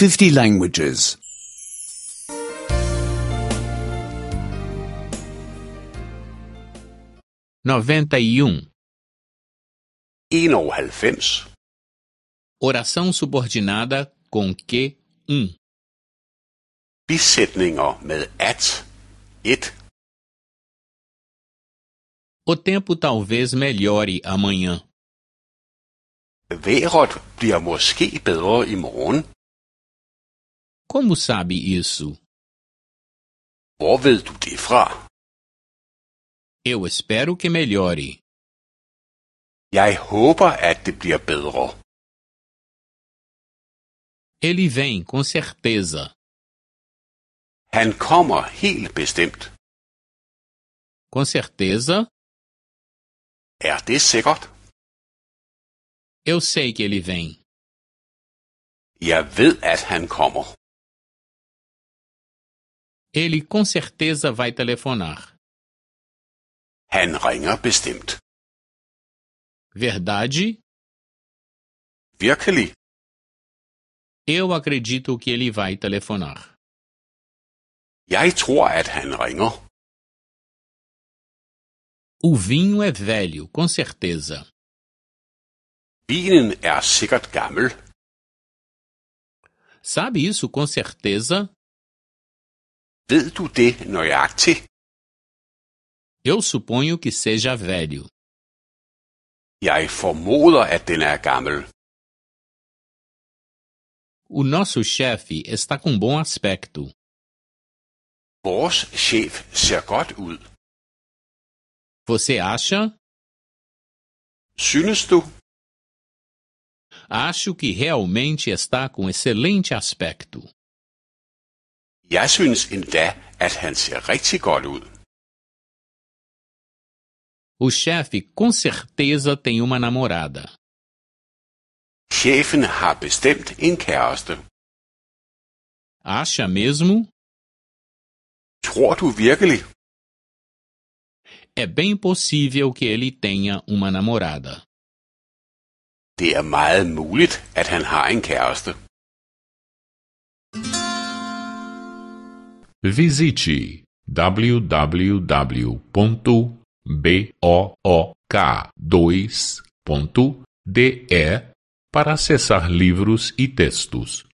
50 languages. 91. 91. Oração subordinada com que Bisætninger med at. 1. O tempo talvez melhore amanhã. Vejret bliver måske bedre i morgen. Como sabe isso? Hvor ved du det fra? Eu espero que melhore. Jeg håber, at det bliver bedre. Ele vem, com certeza. Han kommer helt bestemt. Com certeza, Er det sikkert? eu sei que ele vem. Jeg ved, at han kommer. Ele com certeza vai telefonar. Han ringer bestemt. Verdade? Virkelig? Eu acredito que ele vai telefonar. Jeg tror, at han ringer. O vinho é velho, com certeza. Vinen er sikkert gammel. Sabe isso com certeza? Ved du det nøjagtigt? Eu suponho que seja velho. Jeg formoder, at den er gammel. O nosso chefe está com bom aspecto. Vores chef ser godt ud. Você acha? Synes du? Acho que realmente está com excelente aspecto. Jeg synes endda, at han ser rigtig godt ud. O chefe com certeza tem uma namorada. Chefen har bestemt en kæreste. Acha mesmo? Tror du virkelig? É bem possível que ele tenha uma namorada. Det er meget muligt, at han har en kæreste. Visite www.book2.de para acessar livros e textos.